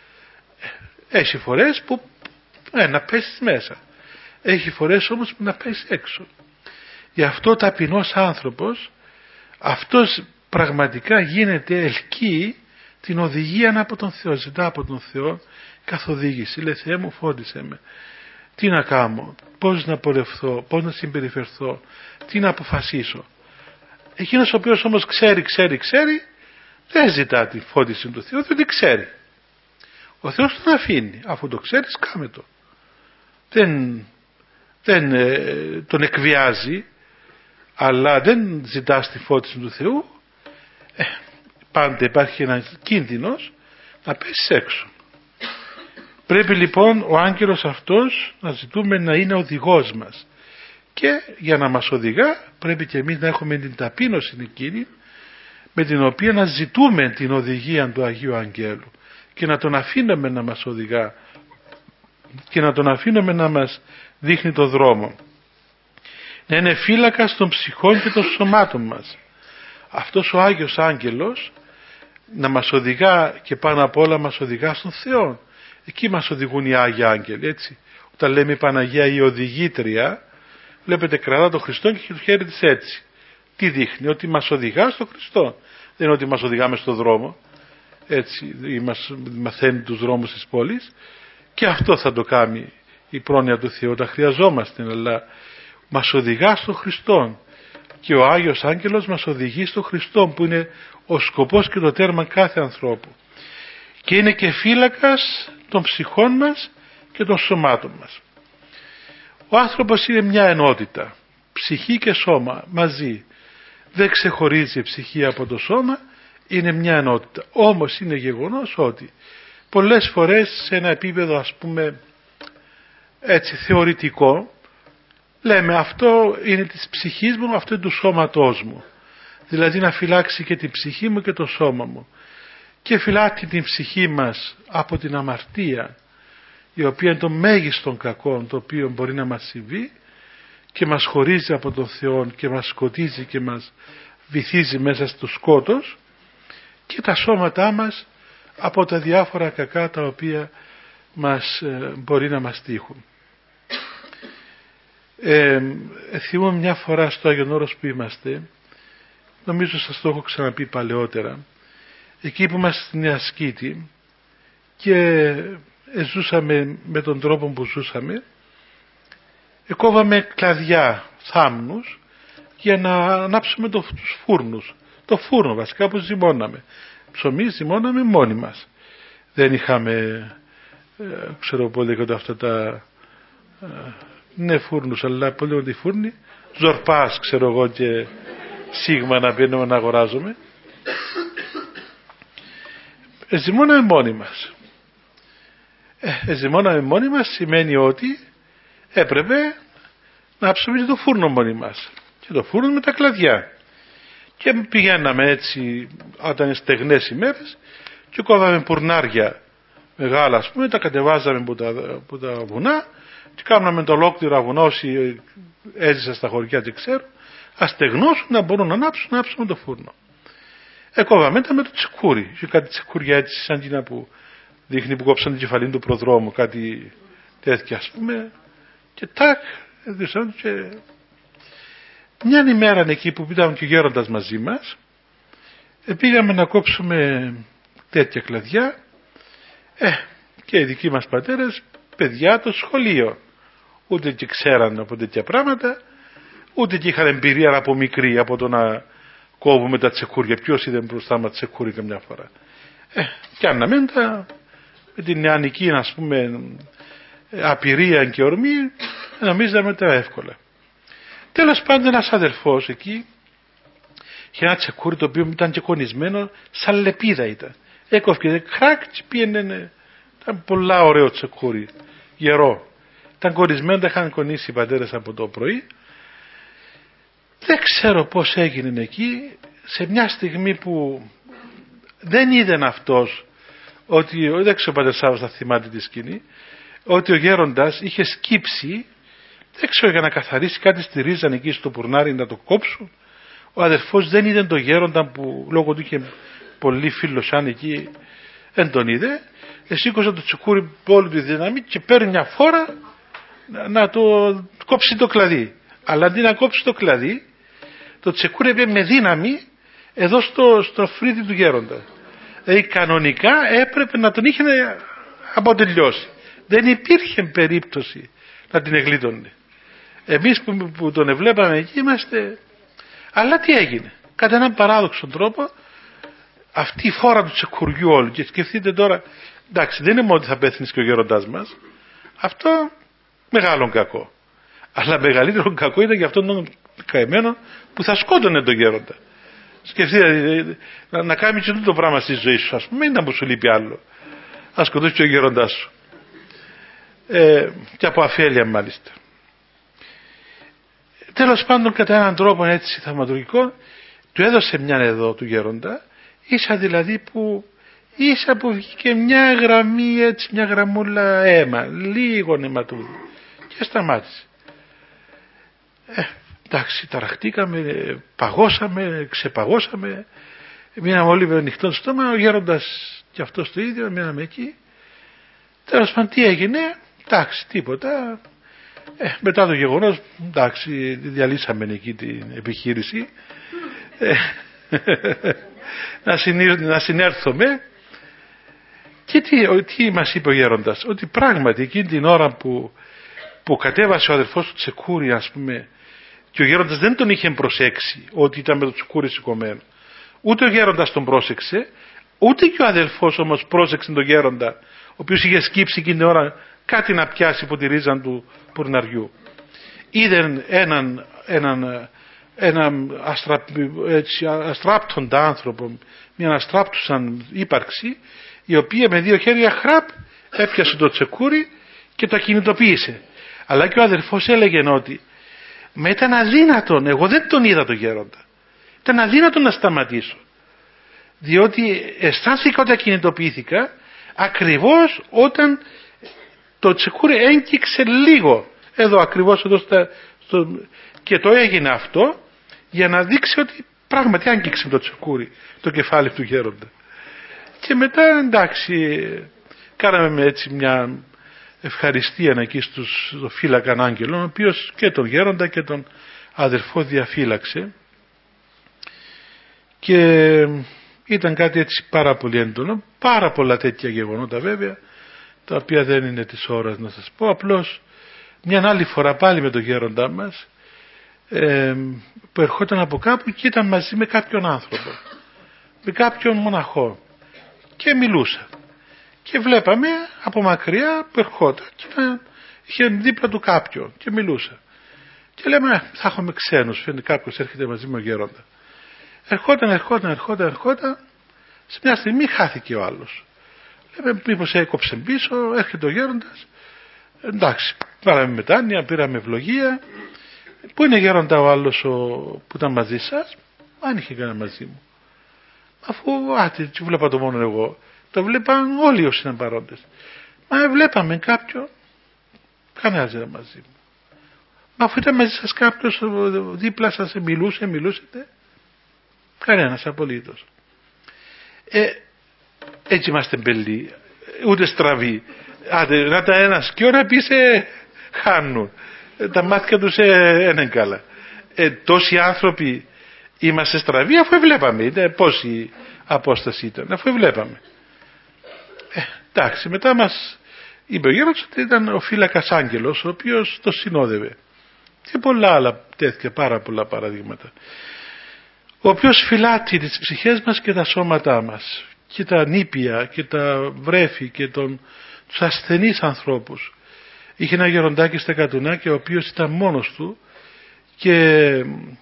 Έχει φορές που να πέσεις μέσα. Έχει φορές όμως που να πέσεις έξω. Γι' αυτό ταπεινός άνθρωπος, αυτός πραγματικά γίνεται ελκύει την οδηγία από τον Θεό. Ζητά από τον Θεό καθοδήγηση. Λέει, Θεέ μου, φώτισε με. Τι να κάνω, πώς να πορευθώ, πώς να συμπεριφερθώ, τι να αποφασίσω. Εκείνος ο οποίος όμως ξέρει, δεν ζητά τη φώτιση του Θεού, διότι ξέρει. Ο Θεός τον αφήνει. Αφού το ξέρεις, κάμε το. Δεν τον εκβιάζει, αλλά δεν ζητάς τη φώτιση του Θεού. Πάντα υπάρχει ένας κίνδυνος να πέσεις έξω. Πρέπει λοιπόν ο άγγελος αυτός να ζητούμε να είναι οδηγός μας. Και για να μας οδηγά πρέπει και εμείς να έχουμε την ταπείνωση εκείνη με την οποία να ζητούμε την οδηγία του Αγίου Αγγέλου και να τον αφήνουμε να μας οδηγά και να τον αφήνουμε να μας δείχνει το δρόμο. Να είναι φύλακας των ψυχών και των σωμάτων μας. Αυτός ο Άγιος Άγγελος να μας οδηγά και πάνω απ' όλα μας οδηγά στον Θεό. Εκεί μας οδηγούν οι Άγιοι Άγγελοι, έτσι. Όταν λέμε η Παναγία η οδηγήτρια, βλέπετε κρατά τον Χριστό και το χέρι της έτσι. Τι δείχνει? Ότι μας οδηγά στον Χριστό. δεν είναι ότι μας οδηγάμε στον δρόμο, έτσι, ή μας μαθαίνει τους δρόμους της πόλης, και αυτό θα το κάνει η πρόνοια του Θεού, τα χρειαζόμαστε, αλλά μας οδηγά στον Χριστό, και ο Άγιος Άγγελος μας οδηγεί στον Χριστό, που είναι ο σκοπός και το τέρμα κάθε ανθρώπου, και είναι και φύλακας των ψυχών μας και των σωμάτων μας. Ο άνθρωπος είναι μια ενότητα, ψυχή και σώμα μαζί, δεν ξεχωρίζει η ψυχή από το σώμα, είναι μια ενότητα. Όμως είναι γεγονός ότι πολλές φορές σε ένα επίπεδο, ας πούμε έτσι θεωρητικό, λέμε αυτό είναι της ψυχής μου, αυτό είναι του σώματός μου, δηλαδή να φυλάξει και την ψυχή μου και το σώμα μου, και φυλάει την ψυχή μας από την αμαρτία, η οποία είναι το μέγιστον κακό το οποίο μπορεί να μας συμβεί και μας χωρίζει από τον Θεό και μας σκοτίζει και μας βυθίζει μέσα στο σκότος, και τα σώματά μας από τα διάφορα κακά τα οποία μπορεί να μας τύχουν. Θυμούμαι μια φορά στο Άγιον Όρος που είμαστε, νομίζω σας το έχω ξαναπεί παλαιότερα, εκεί που είμαστε στην Νέα Σκήτη και ζούσαμε με τον τρόπο που ζούσαμε, κόβαμε κλαδιά, θάμνους, για να ανάψουμε τους φούρνους, το φούρνο βασικά που ζυμώναμε. Ψωμί ζυμώναμε μόνοι μας, δεν είχαμε ξέρω πολύ λέγονται αυτά τα ναι φούρνους, αλλά πολύ λέγονται οι φούρνοι, ζορπάς ξέρω εγώ και σίγμα να πίνουμε να αγοράζουμε. Ζυμώναμε μόνοι μας. Ζυμώναμε μόνοι μας σημαίνει ότι έπρεπε να ψωμίσει το φούρνο μόνοι μας, και το φούρνο με τα κλαδιά, και πηγαίναμε έτσι όταν είναι στεγνές ημέρες και κόβαμε πουρνάρια μεγάλα, ας πούμε, τα κατεβάζαμε από τα βουνά και κάναμε το ολόκληρο βουνό, όσοι έζησαν στα χωριά και ξέρουν, αστεγνώσουν να μπορούν να ανάψουμε το φούρνο. Κόβαμε τα με το τσεκούρι, και κάτι τσεκούρια έτσι σαν εκείνα που δείχνει που κόψαν την κεφαλή του προδρόμου, κάτι τέτοια ας πούμε, και τάκ, και μια ημέρα εκεί που ήταν και ο γέροντας μαζί μας, πήγαμε να κόψουμε τέτοια κλαδιά, και οι δικοί μας πατέρες, παιδιά το σχολείο, ούτε και ξέραν από τέτοια πράγματα, ούτε και είχαν εμπειρία από μικροί από το να κόβουμε τα τσεκούρια. Ποιος είδε μπροστά μας τσεκούρια καμιά φορά. Κάναμε τα με την νεανική, ας πούμε, απειρία και ορμή, νομίζαμε τα εύκολα. Τέλος πάντων, ένας αδελφός εκεί είχε ένα τσεκούρι το οποίο ήταν και κονισμένο σαν λεπίδα ήταν. Έκοφηκε χράκ και πήγαινε, ήταν πολλά ωραίο τσεκούρι, γερό. Ήταν κονισμένο, τα είχαν κονίσει οι πατέρες από το πρωί. Δεν ξέρω πώς έγινε εκεί, σε μια στιγμή που δεν είδεν αυτός, ότι, δεν ξέρω ο πατέρ Σάββας θα θυμάται τη σκηνή, ότι ο γέροντας είχε σκύψει, δεν ξέρω, για να καθαρίσει κάτι στη ρίζα εκεί στο πουρνάρι να το κόψουν. Ο αδερφός δεν είδε τον γέροντα που λόγω του είχε πολύ φίλος αν εκεί, δεν τον είδε. Σήκωσε το τσεκούρι με όλη τη δύναμη και παίρνει μια φόρα να το κόψει το κλαδί. Αλλά αντί να κόψει το κλαδί, το τσεκούρι έπαιρνε με δύναμη εδώ στο φρύδι του γέροντα. Δηλαδή κανονικά έπρεπε να τον είχε αποτελειώσει. Δεν υπήρχε περίπτωση να την εγλίτωνε. Εμείς που τον εβλέπαμε εκεί είμαστε. Αλλά τι έγινε? Κατά έναν παράδοξο τρόπο αυτή η φόρα του τσεκουριού όλου, και σκεφτείτε τώρα, εντάξει, δεν είναι μόνο ότι θα πέθυνες και ο γέροντάς μας, αυτό μεγάλο κακό. Αλλά μεγαλύτερο κακό ήταν για αυτόν τον καημένο που θα σκότωνε τον γέροντα. Σκεφτείτε να κάνει και το πράγμα στη ζωή σου, ας πούμε, είναι να μου σου λείπει άλλο. Να σκοτώσει και ο γέροντάς σου. Και από αφέλεια μάλιστα. Τέλος πάντων, κατά έναν τρόπο έτσι θαυματουργικό, του έδωσε μια εδώ του γέροντα, ίσα δηλαδή που βγήκε μια γραμμή έτσι, μια γραμμούλα αίμα, λίγο αιματούδι, και σταμάτησε. Εντάξει, ταραχτήκαμε, παγώσαμε, ξεπαγώσαμε, μείναμε όλοι με ανοιχτό στόμα, ο γέροντας και αυτός το ίδιο, μείναμε εκεί. Τέλος πάντων, τι έγινε? Εντάξει, τίποτα. Μετά το γεγονός, εντάξει, διαλύσαμε εκεί την επιχείρηση. να συνέρθουμε. Και τι μας είπε ο γέροντας? Ότι πράγματι εκείνη την ώρα που κατέβασε ο αδελφός του τσεκούρι, ας πούμε, και ο γέροντας δεν τον είχε προσέξει ότι ήταν με το τσεκούρι σηκωμένο, ούτε ο γέροντας τον πρόσεξε, ούτε και ο αδελφός όμως πρόσεξε τον γέροντα, ο οποίος είχε σκύψει εκείνη την ώρα κάτι να πιάσει από τη ρίζα του πουρναριού. Είδε έναν αστράπτοντα άνθρωπο, μια αστράπτουσαν ύπαρξη, η οποία με δύο χέρια χραπ έπιασε το τσεκούρι και το ακινητοποίησε. Αλλά και ο αδερφός έλεγε ότι με ήταν αδύνατον, εγώ δεν τον είδα τον γέροντα, ήταν αδύνατον να σταματήσω, διότι αισθάνθηκα ότι ακινητοποιήθηκα ακριβώς όταν το τσεκούρι έγκυξε λίγο εδώ, ακριβώς εδώ και το έγινε αυτό για να δείξει ότι πράγματι άγγιξε το τσεκούρι το κεφάλι του γέροντα. Και μετά εντάξει, κάναμε έτσι μια ευχαριστία εκεί στο φύλακα άγγελο, ο οποίος και τον γέροντα και τον αδερφό διαφύλαξε, και ήταν κάτι έτσι πάρα πολύ έντονο. Πάρα πολλά τέτοια γεγονότα βέβαια, τα οποία δεν είναι της ώρας να σας πω. Απλώς μια άλλη φορά πάλι με τον γέροντά μας, που ερχόταν από κάπου και ήταν μαζί με κάποιον άνθρωπο, με κάποιον μοναχό, και μιλούσα και βλέπαμε από μακριά που ερχόταν και είχε δίπλα του κάποιον και μιλούσα και λέμε θα έχουμε ξένους, φαίνεται κάποιος έρχεται μαζί με ο γέροντα. Ερχόταν, σε μια στιγμή χάθηκε ο άλλος. Λέμε μήπως έκοψε πίσω, έρχεται ο γέροντας. Εντάξει, πάραμε μετάνοια, πήραμε ευλογία. Πού είναι γέροντα ο άλλος που ήταν μαζί σας? Αν είχε κανένα μαζί μου. Αφού τι βλέπα το μόνο εγώ, το βλέπαν όλοι όσοι ήταν παρόντες. Μα βλέπαμε κάποιον, κανένας δεν ήταν μαζί μου. Μα αφού ήταν μαζί σας κάποιος δίπλα σας, μιλούσετε? Κανένας απολύτως. Έτσι είμαστε μπελοί, ούτε στραβοί. Να τα ένας και ώρα πεις χάνουν. Τα μάτια τους είναι καλά. Τόσοι άνθρωποι είμαστε στραβοί αφού βλέπαμε. Πόση απόσταση ήταν, αφού βλέπαμε. Εντάξει, μετά μας είπε ο γέροντας ότι ήταν ο φύλακας άγγελος, ο οποίος το συνόδευε. Και πολλά άλλα τέτοια, πάρα πολλά παραδείγματα. Ο οποίος φυλάττει τις ψυχές μας και τα σώματά μας, και τα νήπια και τα βρέφη και τους ασθενείς ανθρώπους. Είχε ένα γεροντάκι στα Κατουνάκια, ο οποίος ήταν μόνος του και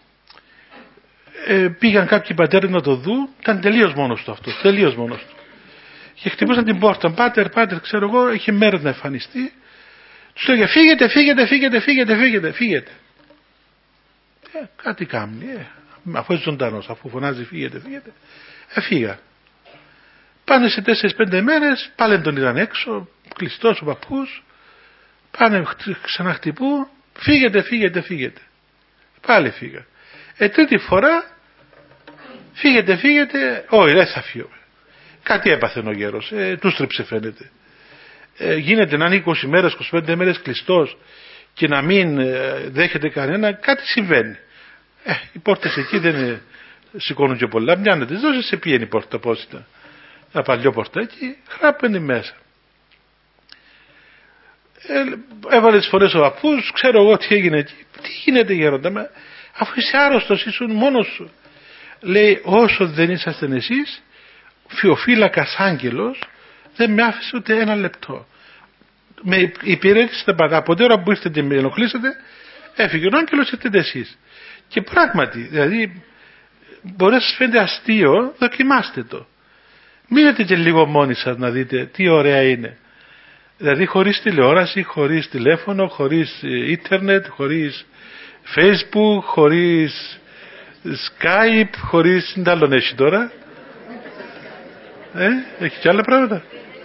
πήγαν κάποιοι πατέρες να το δουν, ήταν τελείως μόνος του αυτός, τελείως μόνος του. Και χτυπούσαν την πόρτα, πάτερ, ξέρω εγώ, είχε μέρες να εμφανιστεί. Τους λέγε φύγετε. Κάτι κάνει, αφού είσαι ζωντανός, αφού φωνάζει φύγετε, φύγα. Πάνε σε 4-5 μέρες, πάλι τον είδαν έξω, κλειστός ο παππούς, πάνε ξαναχτυπούν, φύγετε. Πάλι φύγα. Τρίτη φορά, φύγετε, όχι δεν θα φύγω. Κάτι έπαθε ο γέρος, του στρίψε φαίνεται. Γίνεται να είναι 20 μέρες, 25 μέρες κλειστός και να μην δέχεται κανένα, κάτι συμβαίνει. Οι πόρτες εκεί δεν σηκώνουν και πολλά, μια να τις δώσεις, σε πιένει η πόρτα, πώς ήταν. Ένα παλιό πορτάκι, χράπαινε μέσα. Έβαλε τις φορές ο παππούς, ξέρω εγώ τι έγινε εκεί. Τι γίνεται γέροντα, αφού είσαι άρρωστος, ήσουν μόνος σου. Λέει, όσο δεν είσαστε εσείς, ο φύλακας άγγελος δεν με άφησε ούτε ένα λεπτό. Με υπηρέτησε πάντα. Από την ώρα που ήρθατε με ενοχλήσατε, έφυγε ο άγγελος, ήρθατε εσείς. Και πράγματι, δηλαδή, μπορεί να σας φαίνεται αστείο, δοκιμάστε το. Μείνετε και λίγο μόνοι σας να δείτε τι ωραία είναι. Δηλαδή χωρίς τηλεόραση, χωρίς τηλέφωνο, χωρίς ίντερνετ, χωρίς Facebook, χωρίς Skype, χωρίς... Τι άλλον έχει τώρα? Έχει και άλλα πράγματα.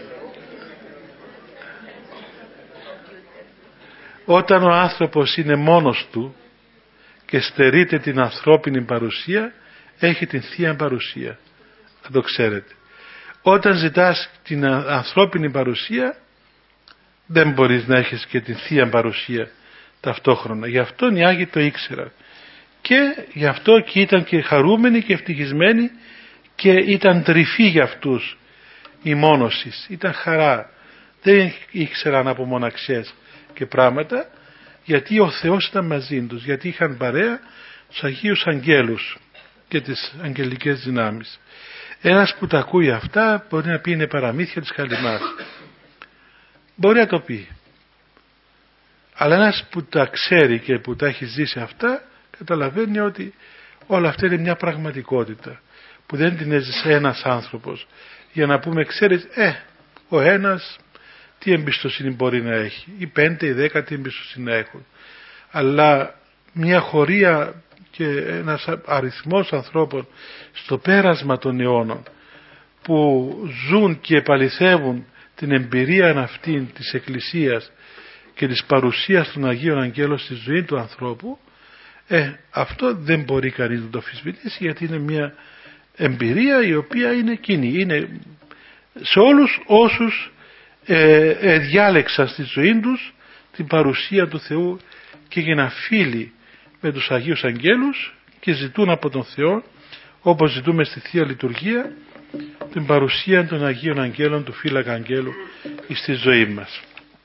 Όταν ο άνθρωπος είναι μόνος του και στερείται την ανθρώπινη παρουσία, έχει την Θεία Παρουσία. Να το ξέρετε. Όταν ζητάς την ανθρώπινη παρουσία, δεν μπορείς να έχεις και την Θεία Παρουσία ταυτόχρονα. Γι' αυτό οι Άγιοι το ήξεραν. Και γι' αυτό και ήταν και χαρούμενοι και ευτυχισμένοι και ήταν τρυφή για αυτούς η μόνωσης, ήταν χαρά. Δεν ήξεραν από μοναξιές και πράγματα, γιατί ο Θεός ήταν μαζί τους, γιατί είχαν παρέα τους Αγίους Αγγέλους και τις αγγελικές δυνάμεις. Ένας που τα ακούει αυτά μπορεί να πει είναι παραμύθια της Χαλιμάς. Μπορεί να το πει. Αλλά ένας που τα ξέρει και που τα έχει ζήσει αυτά, καταλαβαίνει ότι όλα αυτά είναι μια πραγματικότητα που δεν την έζησε ένας άνθρωπος για να πούμε ξέρεις ο ένας τι εμπιστοσύνη μπορεί να έχει, οι 5, οι 10 τι εμπιστοσύνη να έχουν, αλλά μια χωρία και ένας αριθμός ανθρώπων στο πέρασμα των αιώνων που ζουν και επαληθεύουν την εμπειρία αυτή της Εκκλησίας και της παρουσίας των Αγίων Αγγέλων στη ζωή του ανθρώπου, αυτό δεν μπορεί κανείς να το αμφισβητήσει, γιατί είναι μια εμπειρία η οποία είναι κοινή, είναι σε όλους όσους διάλεξαν στη ζωή τους την παρουσία του Θεού και έγιναν φίλοι με τους Αγίους Αγγέλους και ζητούν από τον Θεό, όπως ζητούμε στη Θεία Λειτουργία, την παρουσία των Αγίων Αγγέλων, του Φύλακα Αγγέλου στη ζωή μας.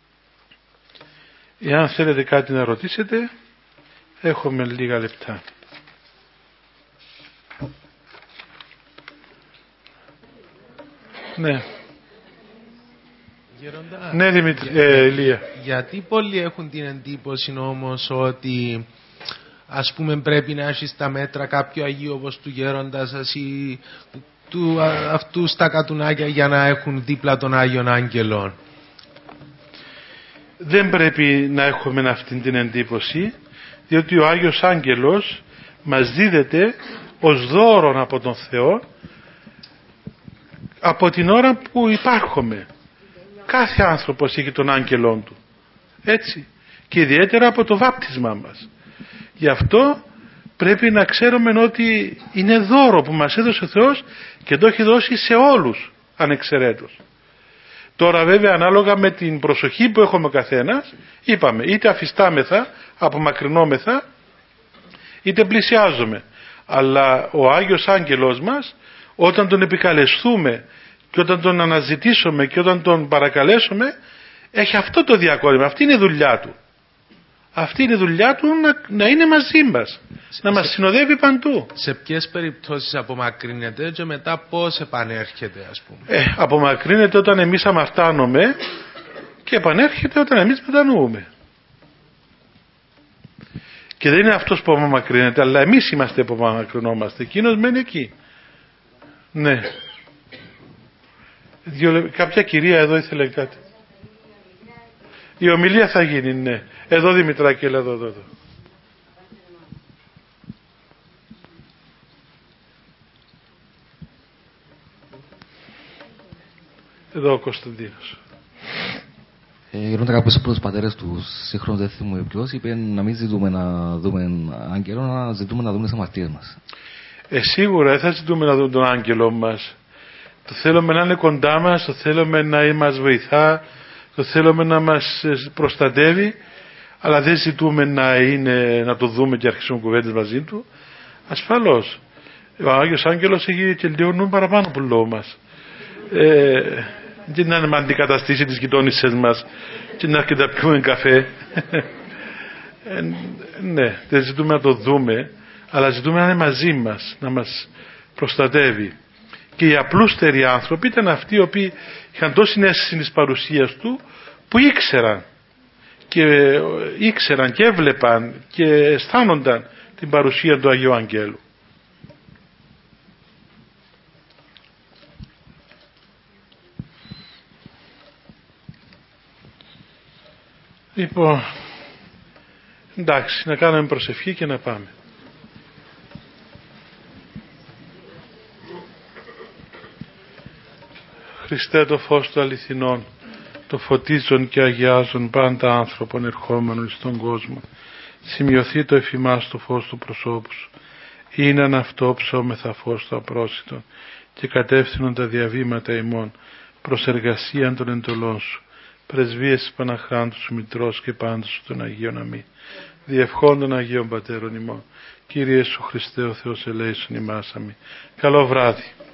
Εάν θέλετε κάτι να ρωτήσετε, έχουμε λίγα λεπτά. Ναι. Γερόντα, Ναι, Δημήτρη, Ηλία. Γιατί πολλοί έχουν την εντύπωση όμως ότι ας πούμε πρέπει να έχει στα μέτρα κάποιο Αγίο όπως του Γέροντα σας ή αυτού στα κατουνάκια για να έχουν δίπλα των Άγιων Άγγελων? Δεν πρέπει να έχουμε αυτή την εντύπωση, διότι ο Άγιος Άγγελος μας δίδεται ως δώρο από τον Θεό από την ώρα που υπάρχουμε. Κάθε άνθρωπος έχει τον άγγελόν του, έτσι, και ιδιαίτερα από το βάπτισμα μας. Γι' αυτό πρέπει να ξέρουμε ότι είναι δώρο που μας έδωσε ο Θεός και το έχει δώσει σε όλους ανεξαιρέτως. Τώρα βέβαια ανάλογα με την προσοχή που έχουμε ο καθένας, είπαμε, είτε αφιστάμεθα, απομακρυνόμεθα, είτε πλησιάζουμε. Αλλά ο Άγιος Άγγελος μας, όταν τον επικαλεστούμε και όταν τον αναζητήσουμε και όταν τον παρακαλέσουμε, έχει αυτό το διακόρυμα, αυτή είναι η δουλειά του. Αυτή είναι η δουλειά του, να είναι μαζί μας, να μας συνοδεύει παντού. Σε ποιες περιπτώσεις απομακρύνεται και μετά πώς επανέρχεται, ας πούμε? Απομακρύνεται όταν εμείς αμαρτάνουμε και επανέρχεται όταν εμείς μετανοούμε. Και δεν είναι αυτός που απομακρύνεται, αλλά εμείς είμαστε που απομακρυνόμαστε. Εκείνος μένει εκεί. Ναι. Κάποια κυρία εδώ ήθελε κάτι. Η ομιλία θα γίνει, ναι. Εδώ Δημητράκη, έλα εδώ. Εδώ ο Κωνσταντίνος. Γερόντα, κάποιος από τους πατέρες του σύγχρονου, δεν θυμούμαι ποιος, είπε να μην ζητούμε να δούμε άγγελο, να ζητούμε να δούμε τις αμαρτίες μας. Σίγουρα δεν θα ζητούμε να δούμε τον άγγελο μας. Το θέλουμε να είναι κοντά μας, το θέλουμε να μας βοηθά, το θέλουμε να μας προστατεύει, αλλά δεν ζητούμε να το δούμε και αρχίσουμε κουβέντες μαζί του. Ασφαλώς. Ο Άγιος Άγγελος έχει και λίγο νου παραπάνω από λόγο μας. Και να με αντικαταστήσει τις γειτόνισσες μας και να έρχεται να πιούμε καφέ. Ναι, δεν ζητούμε να το δούμε, αλλά ζητούμε να είναι μαζί μας, να μας προστατεύει. Και οι απλούστεροι άνθρωποι ήταν αυτοί οι οποίοι είχαν τόση αίσθηση της παρουσίας του, που ήξεραν και έβλεπαν και αισθάνονταν την παρουσία του Αγίου Αγγέλου. Λοιπόν, εντάξει, να κάνουμε προσευχή και να πάμε. Χριστέ, το φως του αληθινών, το φωτίζουν και αγιάζουν πάντα άνθρωπον ερχόμενων στον κόσμο. Σημειωθεί το εφημάς το φως του προσώπου σου. Είναι αυτό ψώμεθα φως του απρόσιτον και κατεύθυνον τα διαβήματα ημών προς εργασίαν των εντολών σου. Πρεσβείες της Παναχράντου σου Μητρός και πάντως σου των Αγίων αμήν. Διευχών των Αγίων Πατέρων ημών Κύριε Ιησού Χριστέ ο Θεός ελέησον ημάς. Αμήν. Καλό βράδυ.